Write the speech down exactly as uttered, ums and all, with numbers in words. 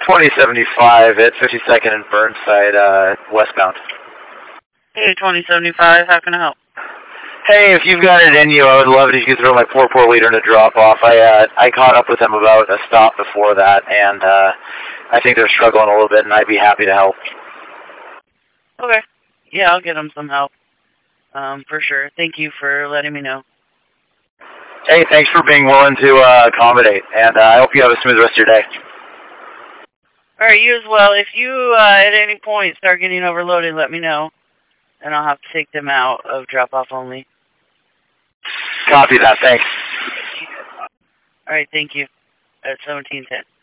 twenty seventy-five at fifty-second and Burnside, uh, westbound. Hey, twenty seventy-five, how can I help? Hey, if you've got it in you, I would love it if you could throw my four four liter in a drop-off. I, uh, I caught up with them about a stop before that, and, uh, I think they're struggling a little bit, and I'd be happy to help. Okay. Yeah, I'll get them some help. Um, for sure. Thank you for letting me know. Hey, thanks for being willing to, uh, accommodate, and, uh, I hope you have a smooth rest of your day. Alright, you as well. If you, uh, at any point start getting overloaded, let me know, and I'll have to take them out of drop-off only. Copy that, thanks. Alright, thank you. At seventeen ten.